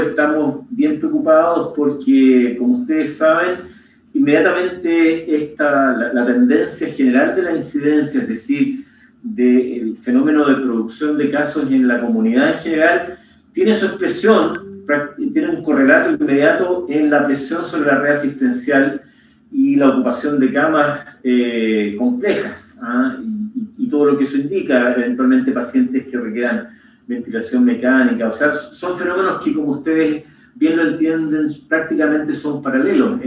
estamos bien preocupados porque, como ustedes saben, inmediatamente la tendencia general de la incidencia, es decir, del fenómeno de producción de casos en la comunidad en general, tiene su expresión, tiene un correlato inmediato en la presión sobre la red asistencial y la ocupación de camas complejas, y todo lo que eso indica, eventualmente pacientes que requieran ventilación mecánica. O sea, son fenómenos que, como ustedes bien lo entienden, prácticamente son paralelos.